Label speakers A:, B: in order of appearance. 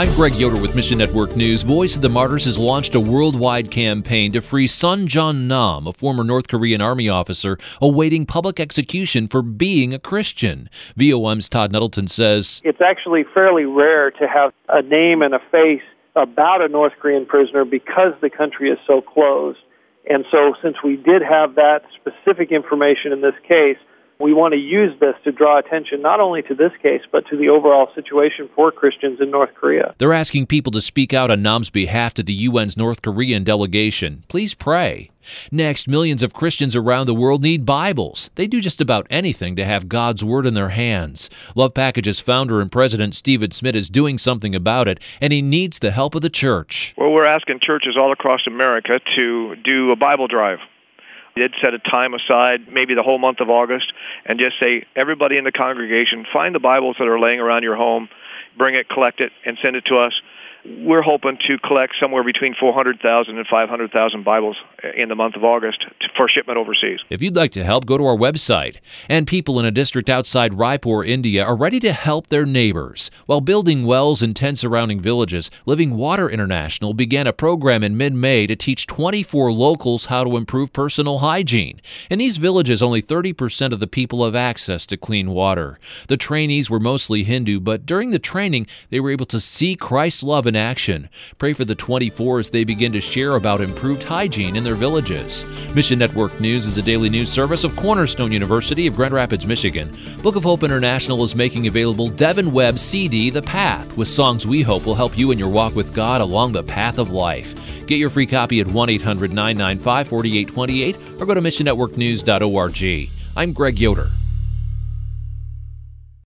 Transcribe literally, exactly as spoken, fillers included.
A: I'm Greg Yoder with Mission Network News. Voice of the Martyrs has launched a worldwide campaign to free Sun Jun Nam, a former North Korean Army officer awaiting public execution for being a Christian. V O M's Todd Nettleton says,
B: It's actually fairly rare to have a name and a face about a North Korean prisoner because the country is so closed. And so since we did have that specific information in this case, we want to use this to draw attention not only to this case, but to the overall situation for Christians in North Korea.
A: They're asking people to speak out on Nam's behalf to the U N's North Korean delegation. Please pray. Next, millions of Christians around the world need Bibles. They do just about anything to have God's Word in their hands. Love Package's founder and president, Stephen Smith, is doing something about it, and he needs the help of the church.
C: Well, we're asking churches all across America to do a Bible drive. We did set a time aside, maybe the whole month of August, and just say, everybody in the congregation, find the Bibles that are laying around your home, bring it, collect it, and send it to us. We're hoping to collect somewhere between four hundred thousand and five hundred thousand Bibles in the month of August for shipment overseas.
A: If you'd like to help, go to our website. And people in a district outside Raipur, India, are ready to help their neighbors. While building wells in ten surrounding villages, Living Water International began a program in mid-May to teach twenty-four locals how to improve personal hygiene. In these villages, only thirty percent of the people have access to clean water. The trainees were mostly Hindu, but during the training, they were able to see Christ's love in action. Pray for the twenty-four as they begin to share about improved hygiene in their villages. Mission Network News is a daily news service of Cornerstone University of Grand Rapids, Michigan. Book of Hope International is making available Devin Webb's C D, The Path, with songs we hope will help you in your walk with God along the path of life. Get your free copy at one eight hundred nine nine five four eight two eight or go to mission network news dot org. I'm Greg Yoder.